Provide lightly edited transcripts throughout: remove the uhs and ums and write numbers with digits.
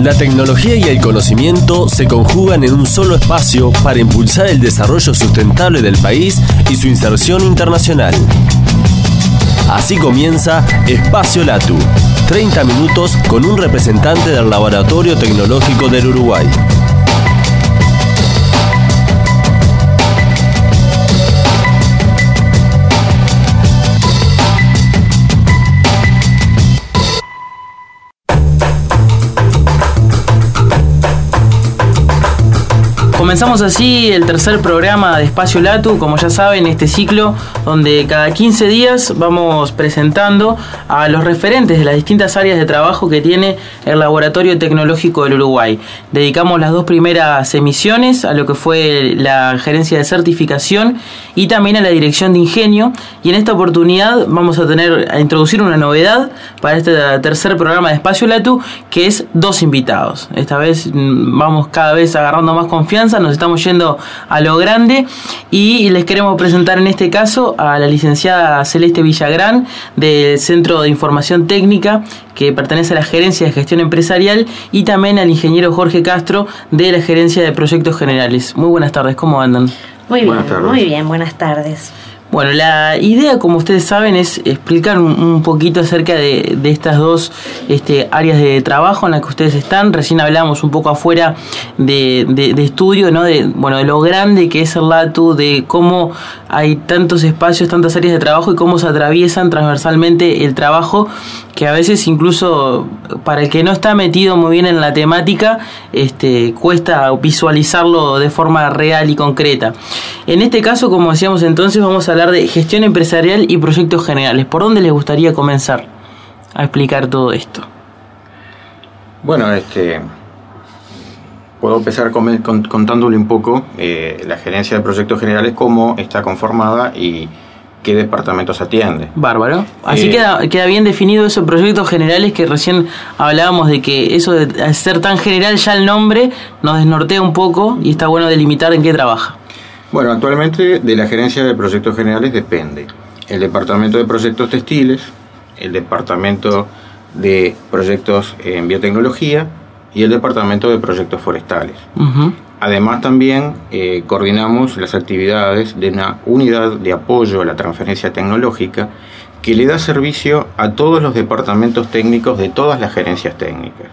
La tecnología y el conocimiento se conjugan en un solo espacio para impulsar el desarrollo sustentable del país y su inserción internacional. Así comienza Espacio Latu, 30 minutos con un representante del Laboratorio Tecnológico del Uruguay. Comenzamos así el tercer programa de Espacio Latu, como ya saben, este ciclo donde cada 15 días vamos presentando a los referentes de las distintas áreas de trabajo que tiene el Laboratorio Tecnológico del Uruguay. Dedicamos las dos primeras emisiones a lo que fue la gerencia de certificación y también a la dirección de ingenio, y en esta oportunidad vamos a introducir una novedad para este tercer programa de Espacio Latu, que es dos invitados. Esta vez vamos cada vez agarrando más confianza, nos estamos yendo a lo grande y les queremos presentar en este caso a la licenciada Celeste Villagrán del Centro de Información Técnica, que pertenece a la Gerencia de Gestión Empresarial, y también al ingeniero Jorge Castro de la Gerencia de Proyectos Generales. Muy buenas tardes, ¿cómo andan? Muy bien, buenas tardes. Bueno, la idea, como ustedes saben, es explicar un poquito acerca de estas dos áreas de trabajo en las que ustedes están. Recién hablamos un poco afuera de estudio, ¿no? De lo grande que es el LATU, de cómo hay tantos espacios, tantas áreas de trabajo y cómo se atraviesan transversalmente el trabajo, que a veces incluso para el que no está metido muy bien en la temática, cuesta visualizarlo de forma real y concreta. En este caso, como decíamos entonces, vamos a hablar de gestión empresarial y proyectos generales. ¿Por dónde les gustaría comenzar a explicar todo esto? Bueno, puedo empezar contándole un poco la gerencia de proyectos generales, cómo está conformada y qué departamentos atiende. Bárbaro. Así queda bien definido esos proyectos generales, que recién hablábamos de que eso de ser tan general, ya el nombre nos desnortea un poco y está bueno delimitar en qué trabaja. Bueno, actualmente de la gerencia de proyectos generales depende el departamento de proyectos textiles, el departamento de proyectos en biotecnología y el departamento de proyectos forestales. Uh-huh. Además, también coordinamos las actividades de una unidad de apoyo a la transferencia tecnológica que le da servicio a todos los departamentos técnicos de todas las gerencias técnicas.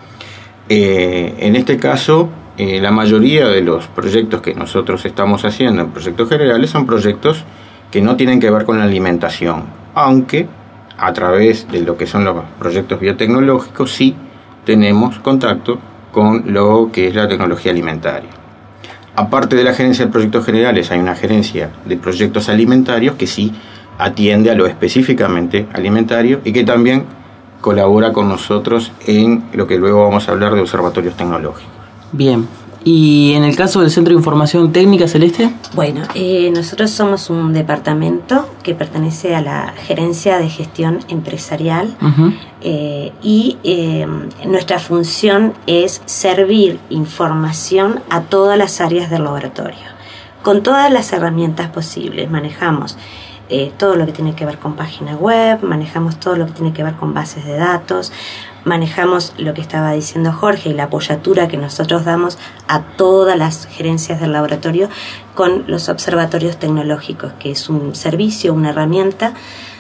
En este caso, la mayoría de los proyectos que nosotros estamos haciendo en proyectos generales son proyectos que no tienen que ver con la alimentación, aunque a través de lo que son los proyectos biotecnológicos sí tenemos contacto con lo que es la tecnología alimentaria. Aparte de la gerencia de proyectos generales, hay una gerencia de proyectos alimentarios que sí atiende a lo específicamente alimentario y que también colabora con nosotros en lo que luego vamos a hablar de observatorios tecnológicos. Bien. ¿Y en el caso del Centro de Información Técnica, Celeste? Bueno, nosotros somos un departamento que pertenece a la Gerencia de Gestión Empresarial. Uh-huh. Y nuestra función es servir información a todas las áreas del laboratorio, con todas las herramientas posibles. Manejamos todo lo que tiene que ver con página web, manejamos todo lo que tiene que ver con bases de datos, manejamos lo que estaba diciendo Jorge y la apoyatura que nosotros damos a todas las gerencias del laboratorio con los observatorios tecnológicos, que es un servicio, una herramienta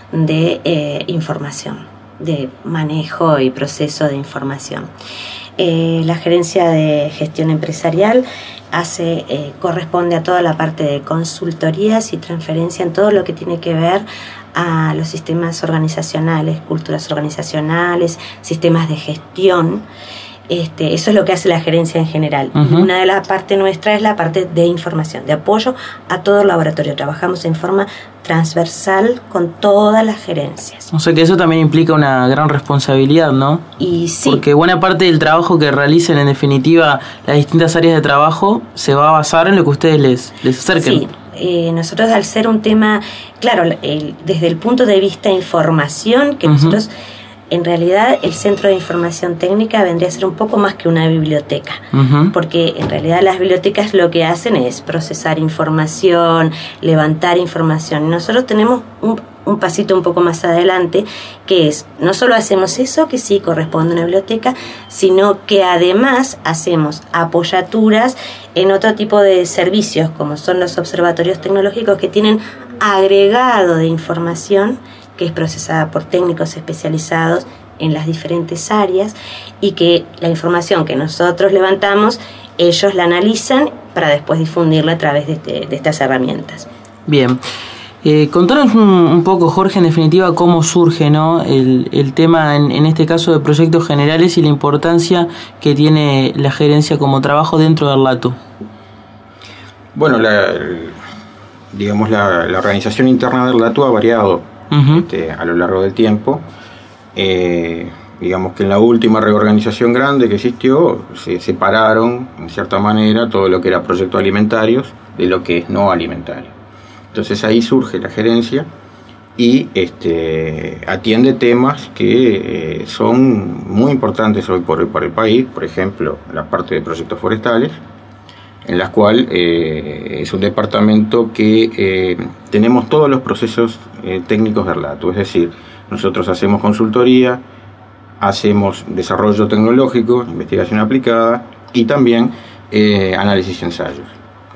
de información, de manejo y proceso de información. La gerencia de gestión empresarial corresponde a toda la parte de consultorías y transferencia en todo lo que tiene que ver a los sistemas organizacionales, culturas organizacionales, sistemas de gestión. Eso es lo que hace la gerencia en general. Uh-huh. Una de las partes nuestra es la parte de información, de apoyo a todo el laboratorio. Trabajamos en forma transversal con todas las gerencias. O sea que eso también implica una gran responsabilidad, ¿no? Y sí. Porque buena parte del trabajo que realicen, en definitiva, las distintas áreas de trabajo, se va a basar en lo que ustedes les acerquen. Sí. Nosotros, al ser un tema, claro, desde el punto de vista de información, que uh-huh. nosotros, en realidad, el Centro de Información Técnica vendría a ser un poco más que una biblioteca, uh-huh. porque en realidad las bibliotecas lo que hacen es procesar información, levantar información. Nosotros tenemos un pasito un poco más adelante, que es, no solo hacemos eso, que sí corresponde a una biblioteca, sino que además hacemos apoyaturas en otro tipo de servicios, como son los observatorios tecnológicos, que tienen agregado de información que es procesada por técnicos especializados en las diferentes áreas, y que la información que nosotros levantamos, ellos la analizan para después difundirla a través de estas herramientas. Bien. Contanos un poco, Jorge, en definitiva, cómo surge, ¿no?, el tema, en este caso, de proyectos generales y la importancia que tiene la gerencia como trabajo dentro del LATU. Bueno, la organización interna del LATU ha variado a lo largo del tiempo. Digamos que en la última reorganización grande que existió, se separaron, en cierta manera, todo lo que era proyectos alimentarios de lo que es no alimentario. Entonces ahí surge la gerencia y atiende temas que son muy importantes hoy por el país, por ejemplo, la parte de proyectos forestales, en la cual es un departamento que tenemos todos los procesos técnicos del LATU, es decir, nosotros hacemos consultoría, hacemos desarrollo tecnológico, investigación aplicada y también análisis y ensayos.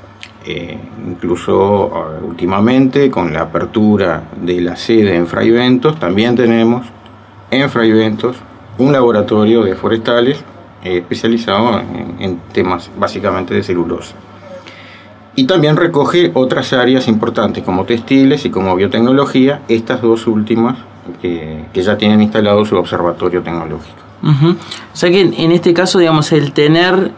Incluso últimamente, con la apertura de la sede en Fray Bentos, también tenemos en Fray Bentos un laboratorio de forestales especializado en temas básicamente de celulosa. Y también recoge otras áreas importantes como textiles y como biotecnología, estas dos últimas que ya tienen instalado su observatorio tecnológico. O sea que en este caso, digamos, el tener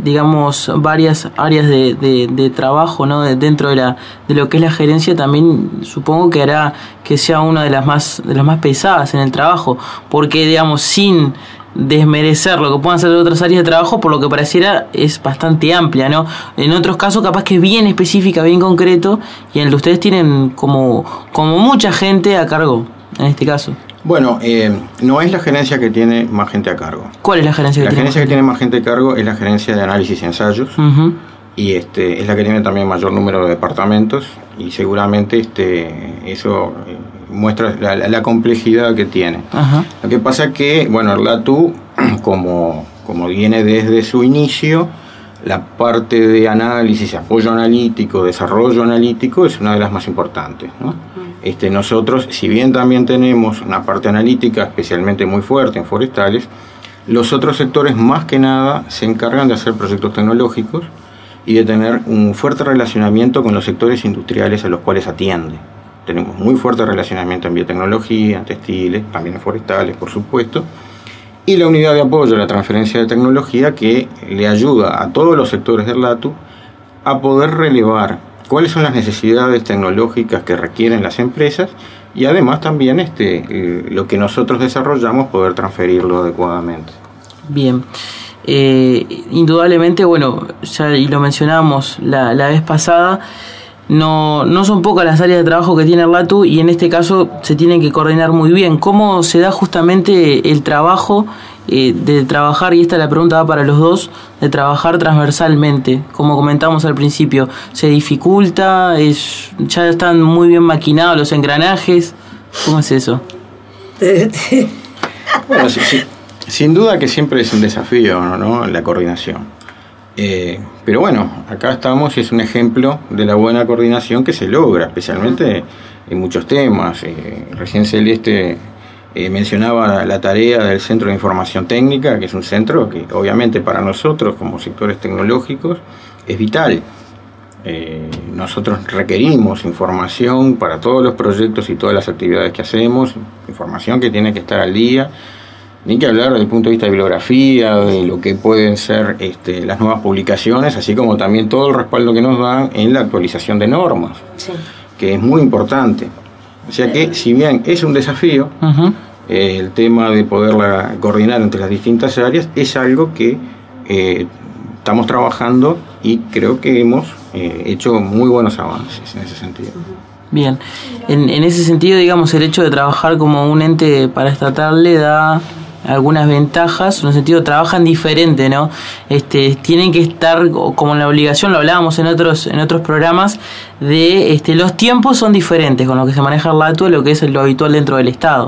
varias áreas de trabajo, ¿no?, dentro de lo que es la gerencia, también supongo que hará que sea una de las más pesadas en el trabajo, porque, digamos, sin desmerecer lo que puedan hacer de otras áreas de trabajo, por lo que pareciera es bastante amplia, ¿no? En otros casos capaz que es bien específica, bien concreto, y en el de ustedes tienen como mucha gente a cargo, en este caso. Bueno, no es la gerencia que tiene más gente a cargo. ¿Cuál es la gerencia que tiene? La gerencia que tiene más gente a cargo es la gerencia de análisis y ensayos, y es la que tiene también mayor número de departamentos, y seguramente eso muestra la complejidad que tiene. Lo que pasa es que, bueno, el LATU, como viene desde su inicio, la parte de análisis, apoyo analítico, desarrollo analítico es una de las más importantes, ¿no? Nosotros, si bien también tenemos una parte analítica especialmente muy fuerte en forestales, los otros sectores más que nada se encargan de hacer proyectos tecnológicos y de tener un fuerte relacionamiento con los sectores industriales a los cuales atiende. Tenemos muy fuerte relacionamiento en biotecnología, en textiles, también en forestales, por supuesto, y la unidad de apoyo a la transferencia de tecnología, que le ayuda a todos los sectores del LATU a poder relevar cuáles son las necesidades tecnológicas que requieren las empresas, y además también lo que nosotros desarrollamos, poder transferirlo adecuadamente. Bien. Indudablemente, bueno, ya y lo mencionamos la vez pasada, no son pocas las áreas de trabajo que tiene el LATU, y en este caso se tienen que coordinar muy bien. ¿Cómo se da justamente el trabajo de trabajar, y esta la pregunta va para los dos, de trabajar transversalmente? Como comentamos al principio, ¿se dificulta? ¿Ya están muy bien maquinados los engranajes? ¿Cómo es eso? Bueno, sin duda que siempre es un desafío, ¿no?, la coordinación. Pero bueno, acá estamos y es un ejemplo de la buena coordinación que se logra, especialmente en muchos temas. Recién Celeste mencionaba la tarea del Centro de Información Técnica, que es un centro que obviamente para nosotros como sectores tecnológicos es vital. Nosotros requerimos información para todos los proyectos y todas las actividades que hacemos, información que tiene que estar al día. Ni que hablar desde el punto de vista de bibliografía, de lo que pueden ser las nuevas publicaciones, así como también todo el respaldo que nos dan en la actualización de normas, que es muy importante. O sea que, si bien es un desafío, el tema de poderla coordinar entre las distintas áreas es algo que estamos trabajando, y creo que hemos hecho muy buenos avances en ese sentido. Bien, en ese sentido, digamos, el hecho de trabajar como un ente paraestatal le da algunas ventajas, en un sentido trabajan diferente, ¿no? Tienen que estar como en la obligación, lo hablábamos en otros programas, de los tiempos son diferentes con lo que se maneja el LATU, lo que es lo habitual dentro del Estado.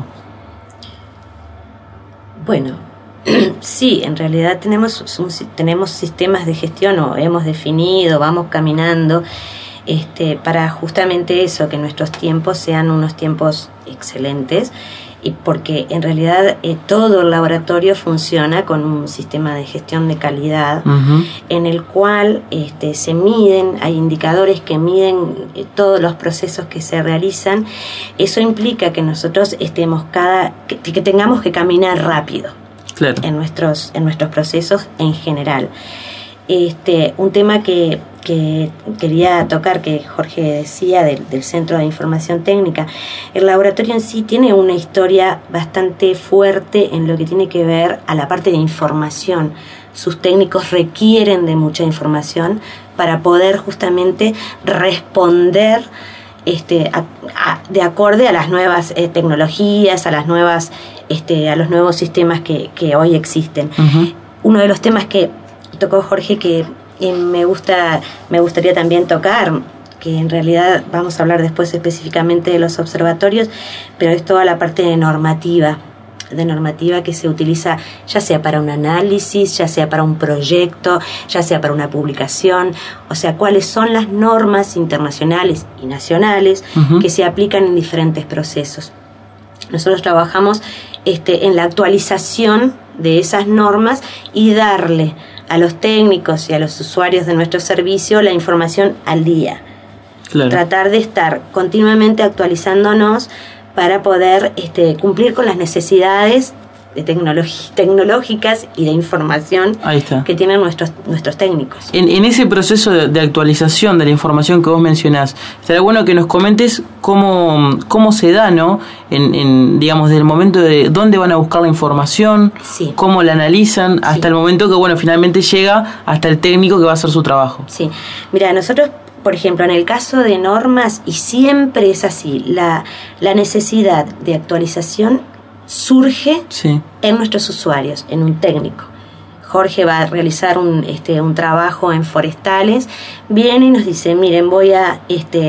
Bueno, sí, en realidad tenemos sistemas de gestión, o hemos definido, vamos caminando para justamente eso, que nuestros tiempos sean unos tiempos excelentes, y porque en realidad todo el laboratorio funciona con un sistema de gestión de calidad, uh-huh, en el cual se miden, hay indicadores que miden todos los procesos que se realizan. Eso implica que nosotros que tengamos que caminar rápido, claro, en nuestros procesos en general. Un tema que quería tocar, que Jorge decía del Centro de Información Técnica, el laboratorio en sí tiene una historia bastante fuerte en lo que tiene que ver a la parte de información. Sus técnicos requieren de mucha información para poder justamente responder de acorde a las nuevas tecnologías, a los nuevos sistemas que hoy existen. Uh-huh. Uno de los temas que tocó Jorge, que me gustaría también tocar, que en realidad vamos a hablar después específicamente de los observatorios, pero es toda la parte de normativa que se utiliza ya sea para un análisis, ya sea para un proyecto, ya sea para una publicación, o sea, cuáles son las normas internacionales y nacionales, uh-huh, que se aplican en diferentes procesos. Nosotros trabajamos en la actualización de esas normas y darle a los técnicos y a los usuarios de nuestro servicio la información al día. Claro. Tratar de estar continuamente actualizándonos para poder cumplir con las necesidades de tecnológicas y de información que tienen nuestros técnicos. En ese proceso de actualización de la información que vos mencionás, estaría bueno que nos comentes cómo se da, ¿no? Digamos, del momento de dónde van a buscar la información, sí, cómo la analizan, hasta el momento que, finalmente llega hasta el técnico que va a hacer su trabajo. Sí, mira, nosotros, por ejemplo, en el caso de normas, y siempre es así, la necesidad de actualización surge, sí, en nuestros usuarios, en un técnico. Jorge va a realizar un trabajo en forestales, viene y nos dice, miren, voy a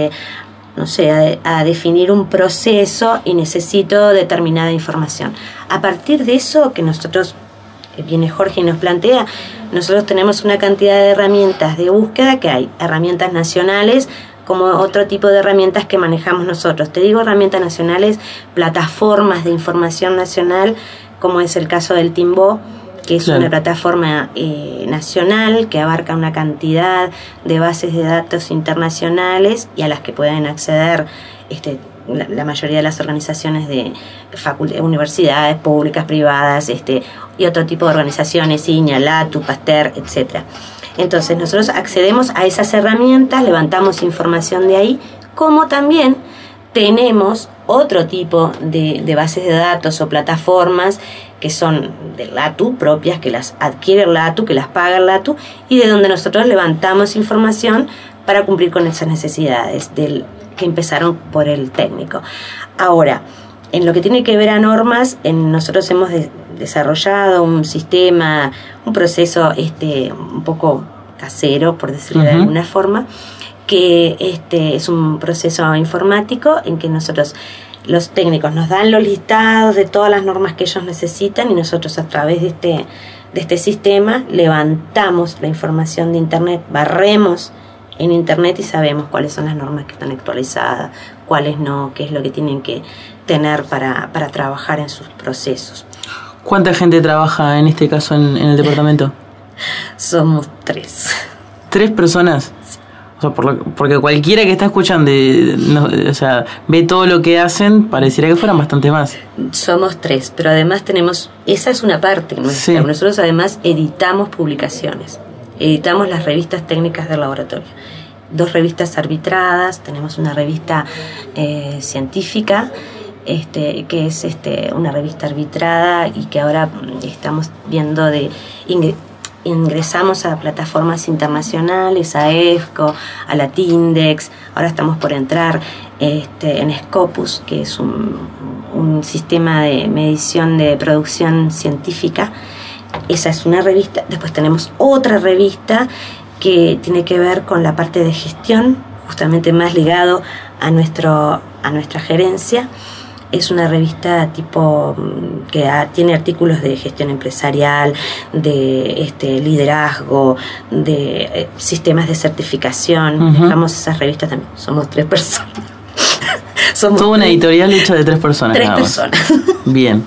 definir un proceso y necesito determinada información. A partir de eso que nosotros, viene Jorge y nos plantea, nosotros tenemos una cantidad de herramientas de búsqueda, que hay herramientas nacionales como otro tipo de herramientas que manejamos nosotros. Te digo herramientas nacionales, plataformas de información nacional, como es el caso del Timbó, que es, claro, una plataforma nacional que abarca una cantidad de bases de datos internacionales y a las que pueden acceder la mayoría de las organizaciones de universidades públicas, privadas, y otro tipo de organizaciones, INEA, LATU, Pasteur, etcétera. Entonces nosotros accedemos a esas herramientas, levantamos información de ahí, como también tenemos otro tipo de bases de datos o plataformas que son del LATU, propias, que las adquiere el LATU, que las paga el LATU, y de donde nosotros levantamos información para cumplir con esas necesidades que empezaron por el técnico. Ahora, en lo que tiene que ver a normas, nosotros hemos desarrollado un sistema, un proceso un poco casero, por decirlo, uh-huh, de alguna forma, que es un proceso informático en que nosotros, los técnicos, nos dan los listados de todas las normas que ellos necesitan, y nosotros, a través de este sistema, levantamos la información de Internet, barremos en Internet y sabemos cuáles son las normas que están actualizadas, cuáles no, qué es lo que tienen que tener para trabajar en sus procesos. ¿Cuánta gente trabaja en este caso en el departamento? Somos 3. ¿3 personas? O sea, porque cualquiera que está escuchando, ve todo lo que hacen, pareciera que fueran bastante más. Somos 3, pero además esa es una parte nuestra. Sí. Nosotros además editamos publicaciones, editamos las revistas técnicas del laboratorio. 2 revistas arbitradas, tenemos una revista científica, que es una revista arbitrada y que ahora estamos viendo de ingresamos a plataformas internacionales, a EFCO, a Latindex. Ahora estamos por entrar en Scopus, que es un sistema de medición de producción científica. Esa es una revista. Después tenemos otra revista que tiene que ver con la parte de gestión, justamente más ligado a nuestra gerencia. Es una revista tipo que tiene artículos de gestión empresarial, de liderazgo, de sistemas de certificación. Dejamos esas revistas también. Somos 3 personas. Somos toda una editorial hecha de 3 personas. 3 personas. Bien.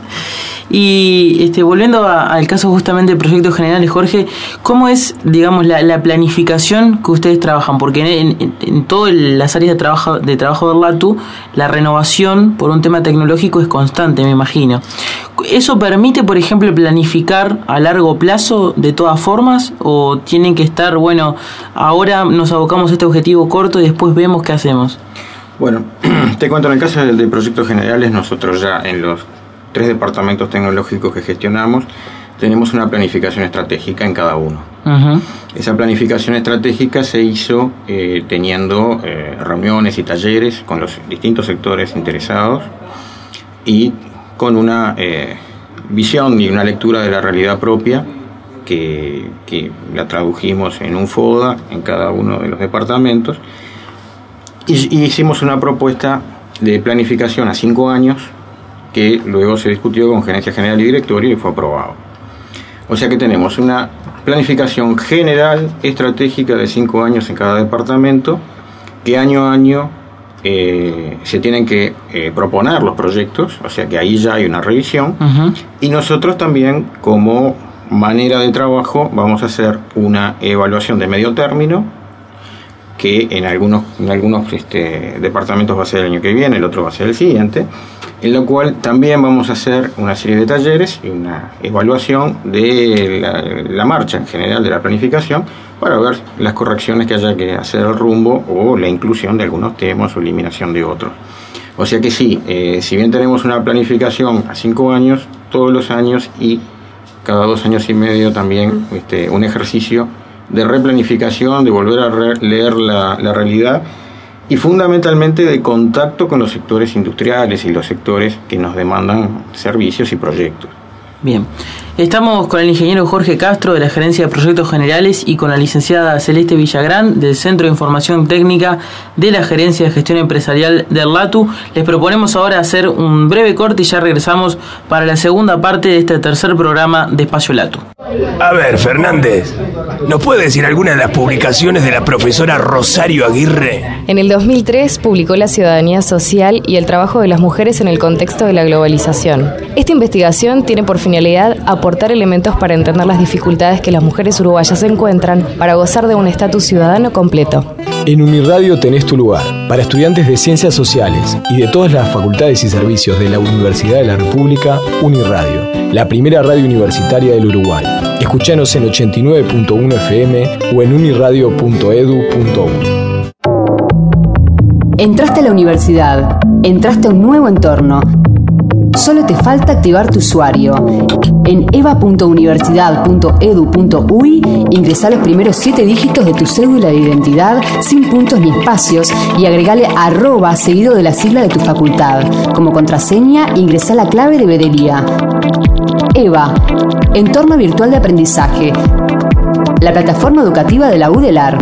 Y volviendo al caso justamente de Proyectos Generales, Jorge, ¿cómo es, digamos, la planificación que ustedes trabajan? Porque en todas las áreas de trabajo del LATU, la renovación por un tema tecnológico es constante, me imagino. ¿Eso permite, por ejemplo, planificar a largo plazo de todas formas? ¿O tienen que estar, bueno, ahora nos abocamos a este objetivo corto y después vemos qué hacemos? Bueno, te cuento, en el caso de Proyectos Generales, nosotros ya en los 3 departamentos tecnológicos que gestionamos, tenemos una planificación estratégica en cada uno. Uh-huh. Esa planificación estratégica se hizo teniendo reuniones y talleres con los distintos sectores interesados y con una visión y una lectura de la realidad propia que la tradujimos en un FODA en cada uno de los departamentos y hicimos una propuesta de planificación a 5 años que luego se discutió con Gerencia General y Directorio y fue aprobado. O sea que tenemos una planificación general estratégica de 5 años en cada departamento, que año a año se tienen que proponer los proyectos, o sea que ahí ya hay una revisión. Uh-huh. Y nosotros también, como manera de trabajo, vamos a hacer una evaluación de medio término, que en algunos departamentos va a ser el año que viene, el otro va a ser el siguiente, en lo cual también vamos a hacer una serie de talleres y una evaluación de la marcha en general de la planificación para ver las correcciones que haya que hacer al rumbo o la inclusión de algunos temas o eliminación de otros. O sea que sí, si bien tenemos una planificación a 5 años, todos los años y cada 2 años y medio también un ejercicio de replanificación, de volver a leer la realidad y fundamentalmente de contacto con los sectores industriales y los sectores que nos demandan servicios y proyectos. Bien, estamos con el ingeniero Jorge Castro de la Gerencia de Proyectos Generales y con la licenciada Celeste Villagrán del Centro de Información Técnica de la Gerencia de Gestión Empresarial del LATU. Les proponemos ahora hacer un breve corte y ya regresamos para la segunda parte de este tercer programa de Espacio LATU. A ver, Fernández, ¿nos puede decir alguna de las publicaciones de la profesora Rosario Aguirre? En el 2003 publicó La ciudadanía social y el trabajo de las mujeres en el contexto de la globalización. Esta investigación tiene por finalidad aportar elementos para entender las dificultades que las mujeres uruguayas encuentran para gozar de un estatus ciudadano completo. En Unirradio tenés tu lugar, para estudiantes de Ciencias Sociales y de todas las facultades y servicios de la Universidad de la República, Unirradio, la primera radio universitaria del Uruguay. Escuchanos en 89.1 FM o en unirradio.edu.uy. Entraste a la universidad, entraste a un nuevo entorno. Solo te falta activar tu usuario. En eva.universidad.edu.uy ingresá los primeros 7 dígitos de tu cédula de identidad sin puntos ni espacios y agregale @ seguido de la sigla de tu facultad. Como contraseña, ingresá la clave de veeduría. EVA, Entorno Virtual de Aprendizaje, la plataforma educativa de la UDELAR.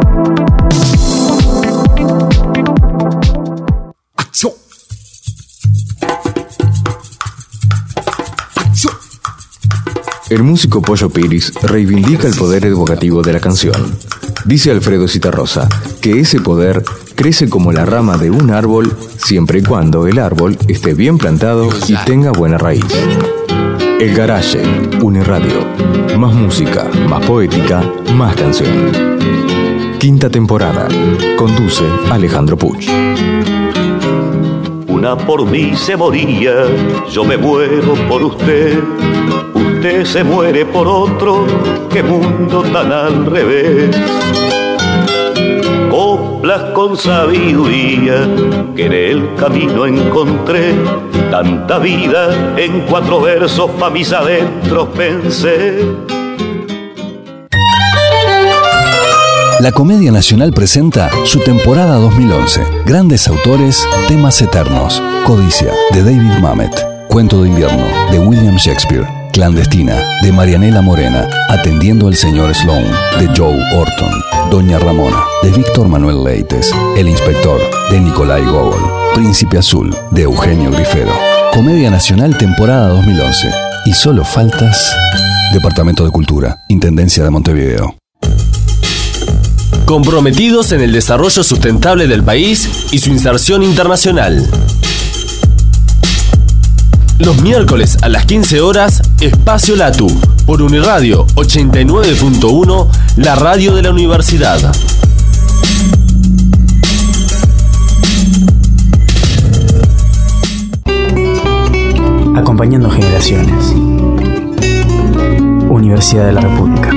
El músico Pollo Piris reivindica el poder evocativo de la canción. Dice Alfredo Citarrosa que ese poder crece como la rama de un árbol siempre y cuando el árbol esté bien plantado y tenga buena raíz. El Garage, Unirradio. Más música, más poética, más canción. 5ª temporada. Conduce Alejandro Puch. Una por mí se moría, yo me muero por usted. Usted se muere por otro, qué mundo tan al revés. Coplas con sabiduría, que en el camino encontré. Tanta vida en 4 versos pa' mis adentros pensé. La Comedia Nacional presenta su temporada 2011. Grandes autores, temas eternos. Codicia, de David Mamet. Cuento de invierno, de William Shakespeare. Clandestina, de Marianela Morena. Atendiendo al señor Sloan, de Joe Orton. Doña Ramona, de Víctor Manuel Leites. El inspector, de Nicolai Gogol. Príncipe Azul, de Eugenio Grifero. Comedia Nacional temporada 2011. Y solo faltas... Departamento de Cultura, Intendencia de Montevideo. Comprometidos en el desarrollo sustentable del país y su inserción internacional. Los miércoles a las 15 horas, Espacio Latu, por Uniradio 89.1, la radio de la universidad. Acompañando generaciones. Universidad de la República.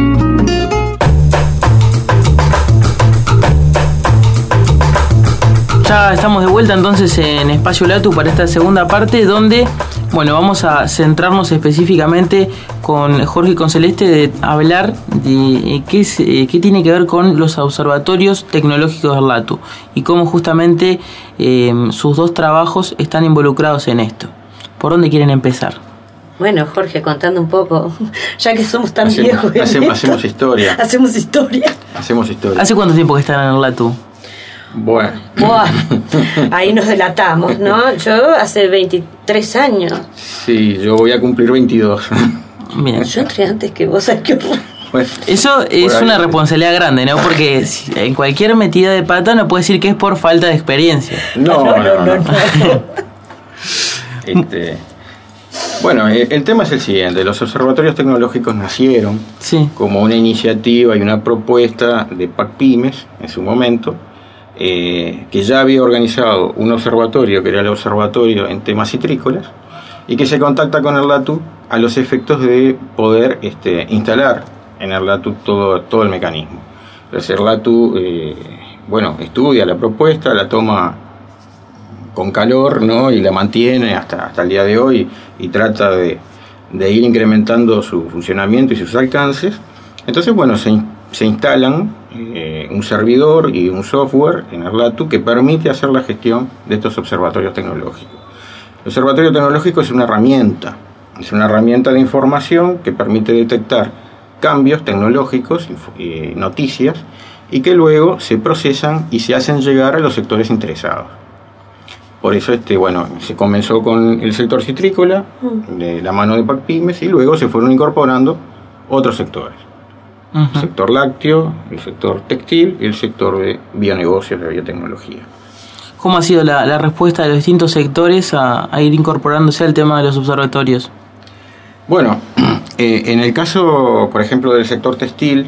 Ya estamos de vuelta entonces en Espacio Latu para esta segunda parte donde, bueno, vamos a centrarnos específicamente con Jorge y con Celeste de hablar de qué tiene que ver con los observatorios tecnológicos del Latu y cómo justamente sus dos trabajos están involucrados en esto. ¿Por dónde quieren empezar? Bueno, Jorge, contando un poco, ya que somos tan viejos. Hacemos historia. Hacemos historia. ¿Hace cuánto tiempo que están en el Latu? Bueno. Ahí nos delatamos, ¿no? Yo hace 23 años. Sí, yo voy a cumplir 22. Bien. Yo entré antes que vos, ¿sabes qué horror? Bueno, eso es una responsabilidad grande, ¿no? Porque en cualquier metida de pata no puede decir que es por falta de experiencia. No. Bueno, el tema es el siguiente. Los observatorios tecnológicos nacieron como una iniciativa y una propuesta de PACPymes en su momento, que ya había organizado un observatorio que era el observatorio en temas citrícolas y que se contacta con el LATU a los efectos de poder instalar en el LATU todo el mecanismo. Entonces el LATU estudia la propuesta, la toma con calor, ¿no? Y la mantiene hasta el día de hoy y trata de ir incrementando su funcionamiento y sus alcances. Entonces, bueno, se instalan un servidor y un software en el LATU que permite hacer la gestión de estos observatorios tecnológicos. El observatorio tecnológico es una herramienta de información que permite detectar cambios tecnológicos, noticias, y que luego se procesan y se hacen llegar a los sectores interesados. Por eso se comenzó con el sector citrícola, de la mano de PACPymes, y luego se fueron incorporando otros sectores. Uh-huh. El sector lácteo, el sector textil y el sector de bionegocios, de biotecnología. ¿Cómo ha sido la respuesta de los distintos sectores a ir incorporándose al tema de los observatorios? Bueno, en el caso, por ejemplo, del sector textil,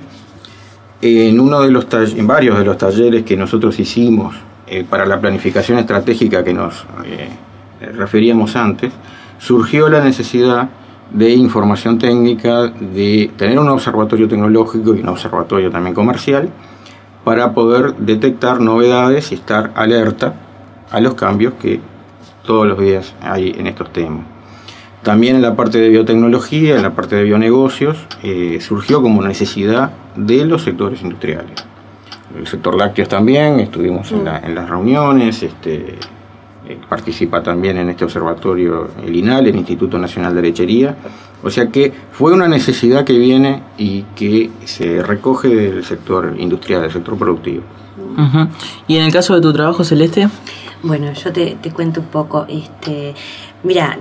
en varios de los talleres que nosotros hicimos para la planificación estratégica que nos referíamos antes, surgió la necesidad de información técnica, de tener un observatorio tecnológico y un observatorio también comercial para poder detectar novedades y estar alerta a los cambios que todos los días hay en estos temas. También en la parte de biotecnología, en la parte de bionegocios, surgió como necesidad de los sectores industriales. El sector lácteos también, estuvimos en las reuniones, participa también en este observatorio el INAL, el Instituto Nacional de Lechería, o sea que fue una necesidad que viene y que se recoge del sector industrial, del sector productivo. Uh-huh. ¿Y en el caso de tu trabajo, Celeste? Bueno, yo te cuento un poco. Mira,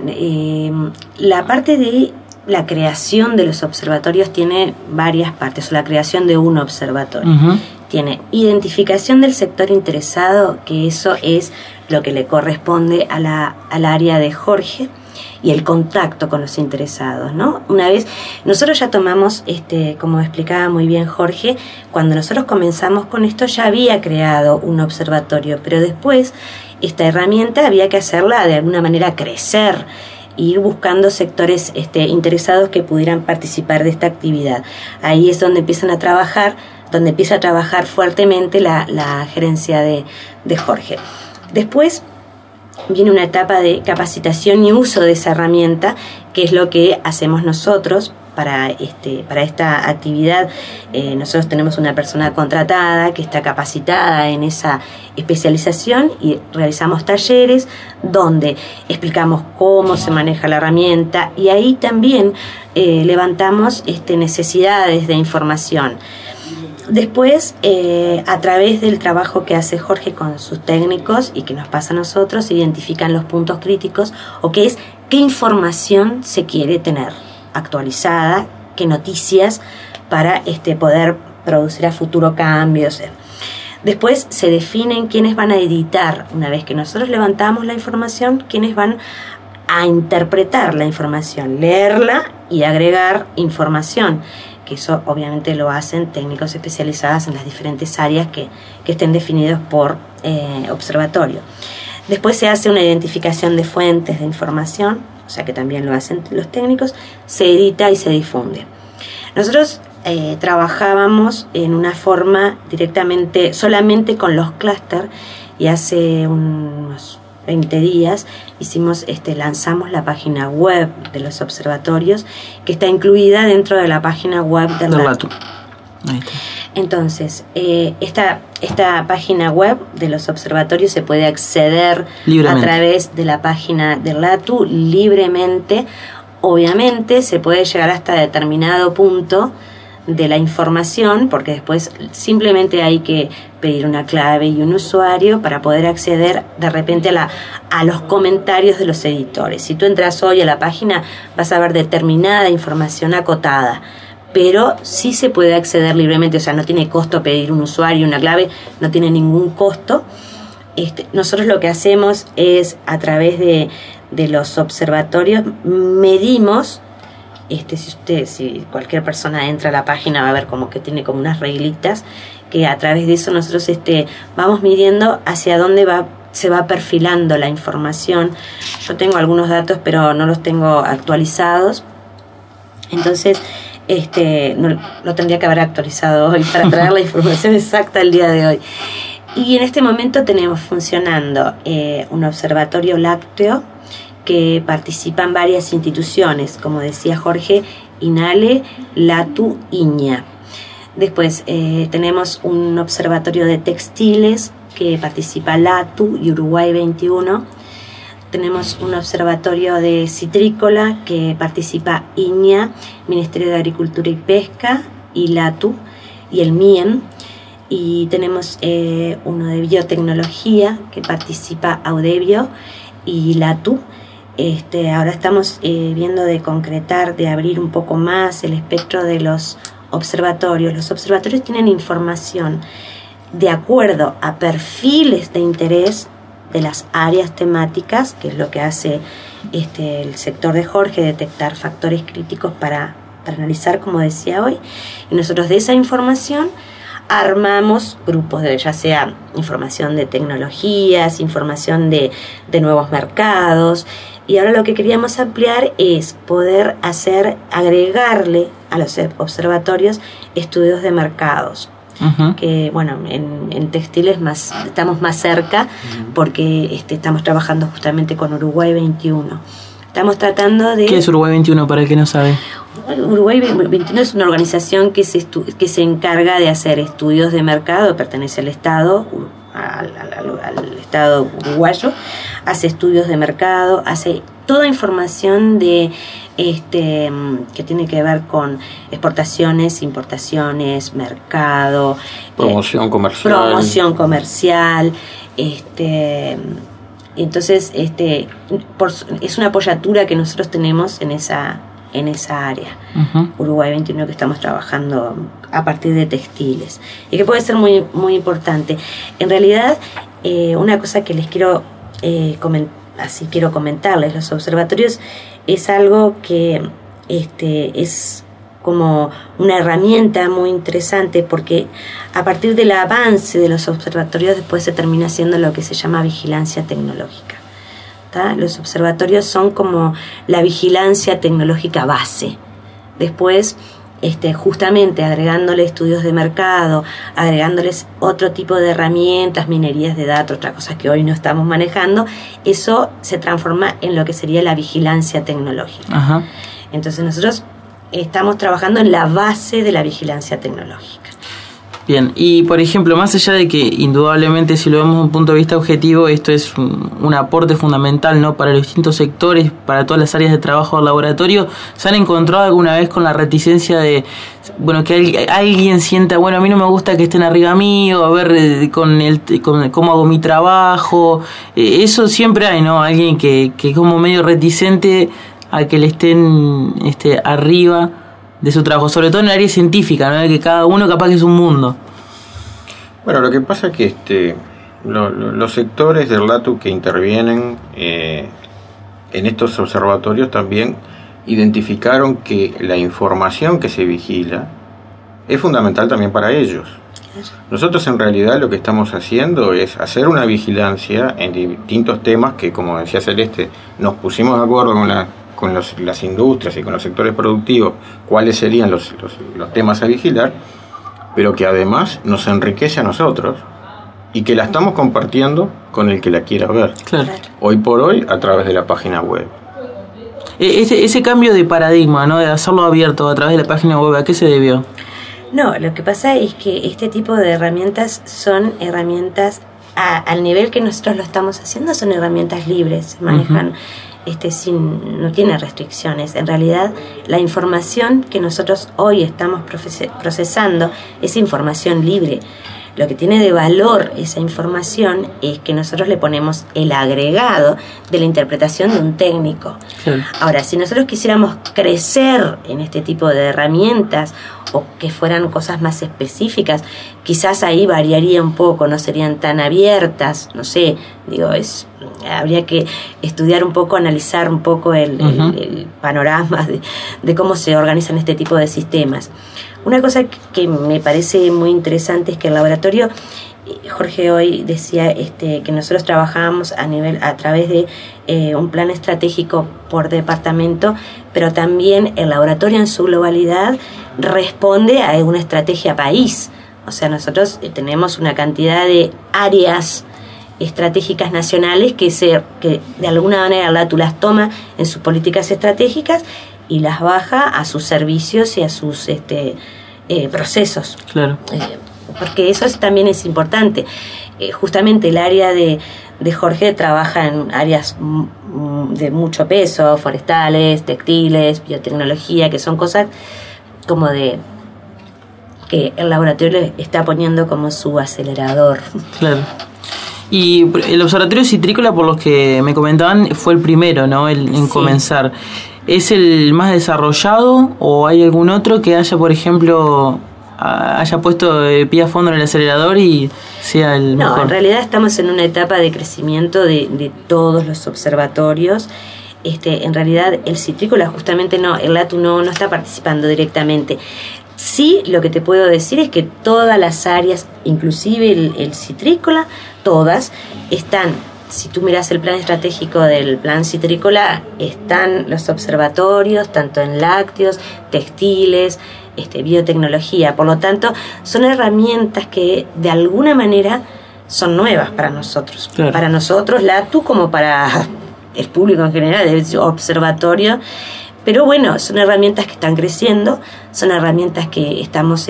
la parte de la creación de los observatorios tiene varias partes, o la creación de un observatorio. Uh-huh. Tiene identificación del sector interesado, que eso es lo que le corresponde al área de Jorge, y el contacto con los interesados, ¿no? Una vez, nosotros ya tomamos, como explicaba muy bien Jorge, cuando nosotros comenzamos con esto ya había creado un observatorio, pero después esta herramienta había que hacerla de alguna manera crecer, ir buscando sectores interesados que pudieran participar de esta actividad. Ahí es donde empieza a trabajar fuertemente la gerencia de Jorge. Después viene una etapa de capacitación y uso de esa herramienta, que es lo que hacemos nosotros para esta actividad nosotros tenemos una persona contratada que está capacitada en esa especialización y realizamos talleres donde explicamos cómo se maneja la herramienta y ahí también levantamos necesidades de información. Después, a través del trabajo que hace Jorge con sus técnicos y que nos pasa a nosotros, se identifican los puntos críticos o qué información se quiere tener actualizada, qué noticias para poder producir a futuro cambios. Después se definen quiénes van a editar, una vez que nosotros levantamos la información, quiénes van a interpretar la información, leerla y agregar información, que eso obviamente lo hacen técnicos especializados en las diferentes áreas que estén definidos por observatorio. Después se hace una identificación de fuentes de información, o sea que también lo hacen los técnicos, se edita y se difunde. Nosotros trabajábamos en una forma directamente, solamente con los clústeres, y hace unos 20 días lanzamos la página web de los observatorios, que está incluida dentro de la página web del LATU. Entonces, esta página web de los observatorios se puede acceder a través de la página del LATU libremente. Obviamente se puede llegar hasta determinado punto de la información, porque después simplemente hay que pedir una clave y un usuario para poder acceder de repente a los comentarios de los editores. Si tú entras hoy a la página vas a ver determinada información acotada, pero sí se puede acceder libremente, o sea, no tiene costo pedir un usuario y una clave, no tiene ningún costo. Nosotros lo que hacemos es, a través de los observatorios, medimos, si cualquier persona entra a la página va a ver como que tiene como unas reglitas, que a través de eso nosotros vamos midiendo hacia dónde se va perfilando la información. Yo tengo algunos datos, pero no los tengo actualizados, entonces no, lo tendría que haber actualizado hoy para traer la información exacta el día de hoy. Y en este momento tenemos funcionando un observatorio lácteo que participan varias instituciones, como decía Jorge, INALE, LATU, INIA. Después tenemos un observatorio de textiles que participa LATU y Uruguay 21. Tenemos un observatorio de citrícola que participa INIA, Ministerio de Agricultura y Pesca, y LATU y el MIEM. Y tenemos uno de biotecnología que participa Audebio y LATU. Ahora estamos viendo de concretar, de abrir un poco más el espectro de los observatorios. Los observatorios tienen información de acuerdo a perfiles de interés de las áreas temáticas, que es lo que hace el sector de Jorge, detectar factores críticos para analizar, como decía hoy, y nosotros de esa información armamos grupos de, ya sea información de tecnologías, información de nuevos mercados, y ahora lo que queríamos ampliar es poder agregarle a los observatorios estudios de mercados. Uh-huh. Que bueno, en textiles estamos más cerca, porque estamos trabajando justamente con Uruguay 21. Estamos tratando de... ¿Qué es Uruguay 21 para el que no sabe? Uruguay 21 es una organización que se encarga de hacer estudios de mercado, pertenece al Estado, al Estado uruguayo, hace estudios de mercado, hace toda información de que tiene que ver con exportaciones, importaciones, mercado, promoción comercial, entonces es una apoyatura que nosotros tenemos en esa área. Uh-huh. Uruguay 21, que estamos trabajando a partir de textiles y que puede ser muy, muy importante. En realidad, una cosa que les quiero comentarles, los observatorios es algo que es como una herramienta muy interesante, porque a partir del avance de los observatorios después se termina haciendo lo que se llama vigilancia tecnológica. ¿Tá? Los observatorios son como la vigilancia tecnológica base. Después, justamente agregándole estudios de mercado, agregándoles otro tipo de herramientas, minerías de datos, otras cosas que hoy no estamos manejando, eso se transforma en lo que sería la vigilancia tecnológica. Ajá. Entonces nosotros estamos trabajando en la base de la vigilancia tecnológica. Bien, y por ejemplo, más allá de que indudablemente si lo vemos desde un punto de vista objetivo, esto es un aporte fundamental, ¿no?, para los distintos sectores, para todas las áreas de trabajo del laboratorio, ¿se han encontrado alguna vez con la reticencia de, bueno, que alguien sienta, bueno, a mí no me gusta que estén arriba mío, a ver con cómo hago mi trabajo? Eso siempre hay, ¿no? Alguien que es como medio reticente a que le estén arriba de su trabajo, sobre todo en el área científica, ¿no?, de que cada uno capaz que es un mundo. Bueno, lo que pasa es que los sectores del LATU que intervienen en estos observatorios también identificaron que la información que se vigila es fundamental también para ellos. Nosotros en realidad lo que estamos haciendo es hacer una vigilancia en distintos temas que, como decía Celeste, nos pusimos de acuerdo con las industrias y con los sectores productivos cuáles serían los temas a vigilar, pero que además nos enriquece a nosotros y que la estamos compartiendo con el que la quiera ver. Claro. Hoy por hoy a través de la página web. Ese cambio de paradigma, ¿no?, de hacerlo abierto a través de la página web, ¿a qué se debió? No, lo que pasa es que este tipo de herramientas son herramientas al nivel que nosotros lo estamos haciendo, son herramientas libres, se manejan no tiene restricciones. En realidad, la información que nosotros hoy estamos procesando es información libre. Lo que tiene de valor esa información es que nosotros le ponemos el agregado de la interpretación de un técnico. Sí. Ahora, si nosotros quisiéramos crecer en este tipo de herramientas o que fueran cosas más específicas, quizás ahí variaría un poco, no serían tan abiertas, no sé, habría que estudiar un poco, analizar un poco el panorama de cómo se organizan este tipo de sistemas. Una cosa que me parece muy interesante es que el laboratorio, Jorge hoy decía que nosotros trabajábamos a través de un plan estratégico por departamento, pero también el laboratorio en su globalidad responde a una estrategia país. O sea, nosotros tenemos una cantidad de áreas estratégicas nacionales que de alguna manera la LATU las toma en sus políticas estratégicas y las baja a sus servicios y a sus procesos. Claro. Porque eso también es importante. Justamente el área de Jorge trabaja en áreas de mucho peso, forestales, textiles, biotecnología, que son cosas como que el laboratorio le está poniendo como su acelerador. Claro. Y el observatorio citrícola, por los que me comentaban, fue el primero, ¿no?, en comenzar. ¿Es el más desarrollado o hay algún otro que haya, por ejemplo, haya puesto pie a fondo en el acelerador y sea el mejor? No, en realidad estamos en una etapa de crecimiento de todos los observatorios. En realidad el citrícola justamente el LATU no está participando directamente. Sí, lo que te puedo decir es que todas las áreas, inclusive el citrícola, todas están. Si tú miras el plan estratégico del plan citrícola, están los observatorios, tanto en lácteos, textiles, biotecnología. Por lo tanto, son herramientas que de alguna manera son nuevas para nosotros. Claro. Para nosotros, LATU, como para el público en general, el observatorio. Pero bueno, son herramientas que están creciendo, son herramientas que estamos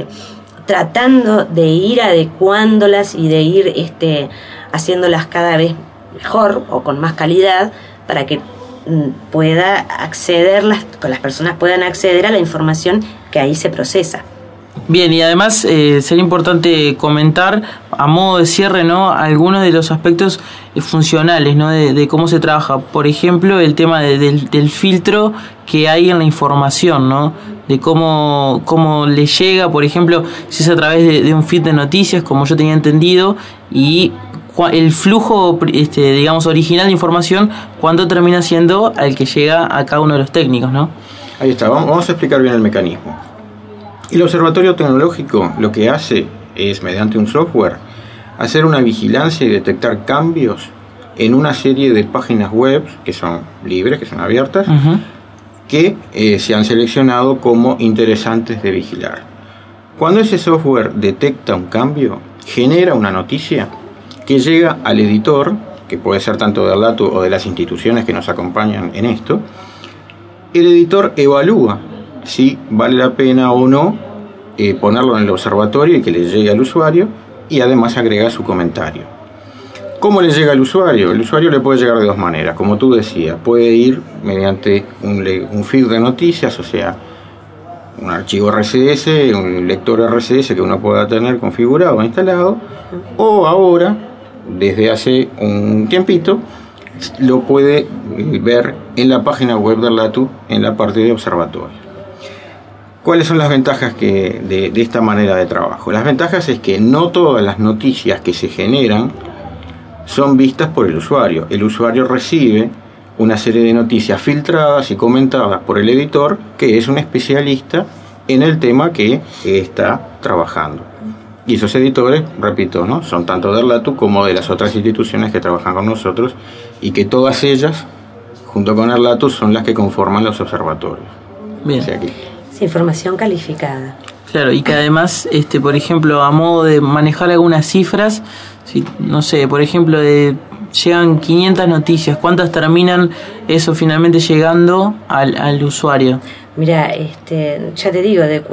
tratando de ir adecuándolas y de ir haciéndolas cada vez mejor o con más calidad para que pueda accederlas, que las personas puedan acceder a la información que ahí se procesa. Bien, y además sería importante comentar a modo de cierre, ¿no?, algunos de los aspectos funcionales, ¿no?, de cómo se trabaja. Por ejemplo, el tema del filtro que hay en la información, ¿no?, de cómo le llega, por ejemplo, si es a través de un feed de noticias, como yo tenía entendido, y el flujo, digamos, original de información, cuánto termina siendo al que llega a cada uno de los técnicos, ¿no? Ahí está, vamos a explicar bien el mecanismo. El observatorio tecnológico lo que hace es, mediante un software, hacer una vigilancia y detectar cambios en una serie de páginas web que son libres, que son abiertas, que se han seleccionado como interesantes de vigilar. Cuando ese software detecta un cambio, genera una noticia que llega al editor, que puede ser tanto del LATU o de las instituciones que nos acompañan en esto. El editor evalúa si vale la pena o no ponerlo en el observatorio y que le llegue al usuario, y además agrega su comentario. ¿Cómo le llega al usuario? El usuario le puede llegar de dos maneras, como tú decías. Puede ir mediante un feed de noticias, o sea, un archivo RCS, un lector RCS que uno pueda tener configurado o instalado, o ahora, desde hace un tiempito, lo puede ver en la página web del LATU en la parte de observatorio. ¿Cuáles son las ventajas de esta manera de trabajo? Las ventajas es que no todas las noticias que se generan son vistas por el usuario. El usuario recibe una serie de noticias filtradas y comentadas por el editor, que es un especialista en el tema que está trabajando. Y esos editores, repito, ¿no?, son tanto del LATU como de las otras instituciones que trabajan con nosotros, y que todas ellas, junto con el LATU, son las que conforman los observatorios. Bien. O sea que, es información calificada. Claro, y que además, por ejemplo, a modo de manejar algunas cifras, si, no sé, por ejemplo, llegan 500 noticias, ¿cuántas terminan eso finalmente llegando al usuario? Mira, ya te digo, de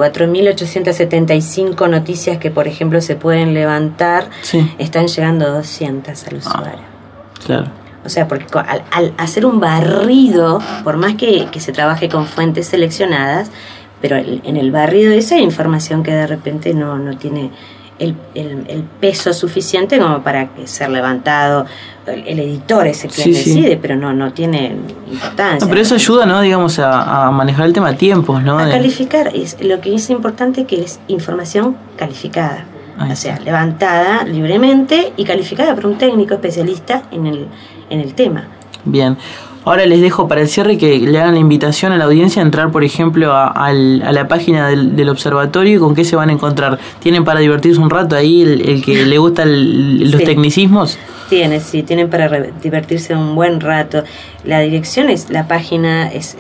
4.875 noticias que, por ejemplo, se pueden levantar, sí, están llegando 200 al usuario. Claro. O sea, porque al hacer un barrido, por más que se trabaje con fuentes seleccionadas, pero en el barrido esa hay información que de repente no tiene el peso suficiente como para ser levantado. El editor es el que decide, pero no tiene importancia. No, pero eso ayuda, ¿no?, digamos, a manejar el tema a tiempos, ¿no? A calificar. Lo que es importante que es información calificada. O sea, levantada libremente y calificada por un técnico especialista en el tema. Bien. Ahora les dejo para el cierre que le hagan la invitación a la audiencia a entrar, por ejemplo, a la página del observatorio, y con qué se van a encontrar. ¿Tienen para divertirse un rato ahí el que le gustan los tecnicismos? Tienen para divertirse un buen rato. La dirección la página es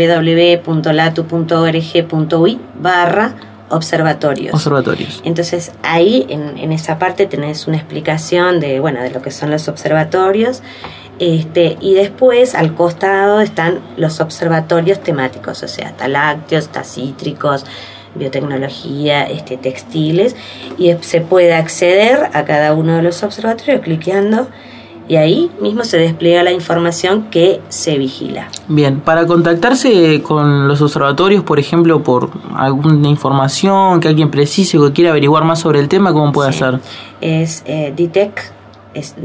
www.latu.org.uy/observatorios. Entonces ahí en esa parte tenés una explicación de lo que son los observatorios. Y después al costado están los observatorios temáticos, o sea, está lácteos, está cítricos, biotecnología, textiles, y se puede acceder a cada uno de los observatorios cliqueando, y ahí mismo se despliega la información que se vigila. Bien, para contactarse con los observatorios, por ejemplo, por alguna información que alguien precise o que quiera averiguar más sobre el tema, ¿cómo puede hacer? Es DITEC, es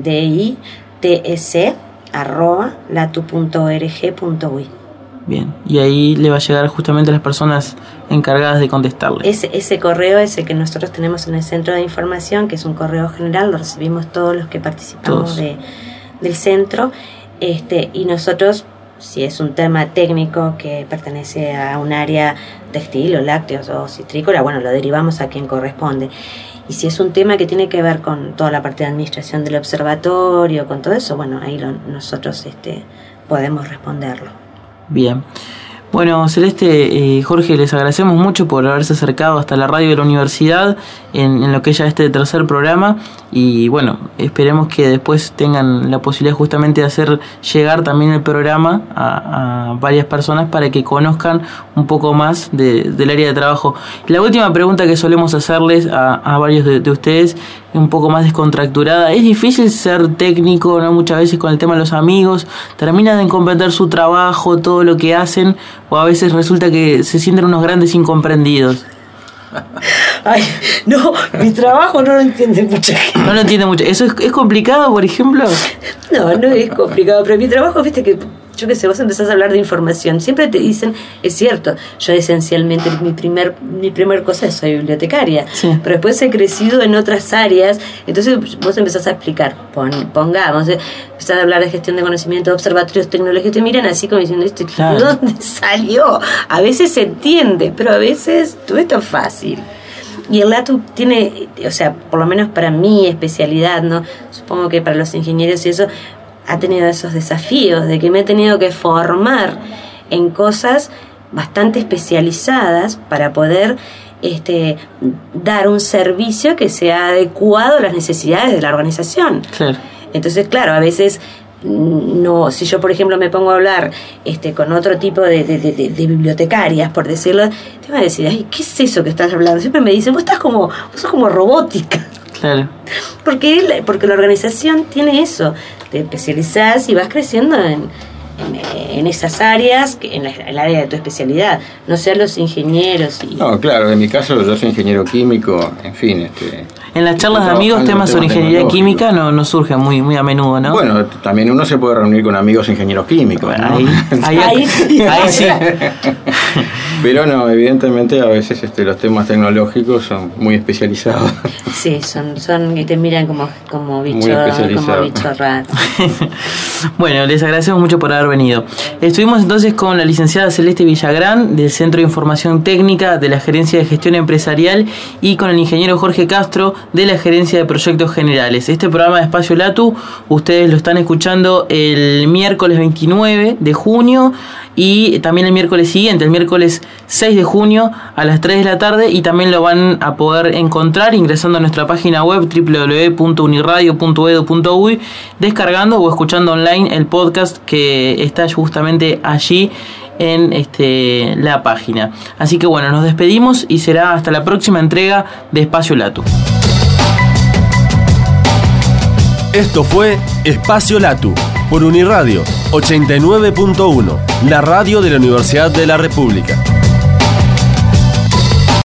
DITEC@latu.org.uy. Bien, y ahí le va a llegar justamente a las personas encargadas de contestarle. Ese correo es el que nosotros tenemos en el centro de información, que es un correo general, lo recibimos todos los que participamos del centro, y nosotros, si es un tema técnico que pertenece a un área textil o lácteos o citrícola, lo derivamos a quien corresponde. Y si es un tema que tiene que ver con toda la parte de administración del observatorio, con todo eso, ahí nosotros podemos responderlo. Bien. Bueno, Celeste, Jorge, les agradecemos mucho por haberse acercado hasta la radio de la universidad en lo que ya tercer programa, y esperemos que después tengan la posibilidad justamente de hacer llegar también el programa a varias personas para que conozcan un poco más del área de trabajo. La última pregunta que solemos hacerles a varios de ustedes, un poco más descontracturada: ¿es difícil ser técnico, no? Muchas veces con el tema de los amigos terminan de comprender su trabajo, todo lo que hacen, o a veces resulta que se sienten unos grandes incomprendidos? Ay, no, mi trabajo no lo entiende mucha gente. No lo entiende mucho. ¿Eso es complicado, por ejemplo? No es complicado, pero mi trabajo, viste que, yo qué sé, vos empezás a hablar de información, siempre te dicen, es cierto, yo esencialmente mi primer cosa es soy bibliotecaria, pero después he crecido en otras áreas, entonces vos empezás a explicar, pongamos, empezás a hablar de gestión de conocimiento, observatorios tecnológicos, te miran así como diciendo, ¿de dónde salió? A veces se entiende, pero a veces no es tan fácil. Y el LATU tiene, o sea, por lo menos para mi especialidad, ¿no? Supongo que para los ingenieros y eso, ha tenido esos desafíos de que me he tenido que formar en cosas bastante especializadas para poder dar un servicio que sea adecuado a las necesidades de la organización. Claro. Entonces, claro, a veces no, si yo por ejemplo me pongo a hablar con otro tipo de bibliotecarias, por decirlo, te van a decir, ay, ¿qué es eso que estás hablando? Siempre me dicen, vos sos como robótica. Claro. Porque la organización tiene eso, te especializás y vas creciendo en esas áreas, en el área de tu especialidad, no sean los ingenieros. No, claro, en mi caso yo soy ingeniero químico, en fin. En las charlas de amigos, temas sobre ingeniería química no surgen muy a menudo, ¿no? Bueno, también uno se puede reunir con amigos ingenieros químicos, ¿no? Ahí sí. Pero no, evidentemente a veces los temas tecnológicos son muy especializados. Sí, son que te miran como bicho raro. Bueno, les agradecemos mucho por haber venido. Estuvimos entonces con la licenciada Celeste Villagrán del Centro de Información Técnica de la Gerencia de Gestión Empresarial y con el ingeniero Jorge Castro de la Gerencia de Proyectos Generales. Este programa de Espacio Latu ustedes lo están escuchando el miércoles 29 de junio y también el miércoles siguiente, el miércoles 6 de junio a las 3 de la tarde, y también lo van a poder encontrar ingresando a nuestra página web www.uniradio.edu.uy, descargando o escuchando online el podcast que está justamente allí en la página. Así que bueno, nos despedimos y será hasta la próxima entrega de Espacio Latu. Esto fue Espacio Latu por Uniradio 89.1, la radio de la Universidad de la República.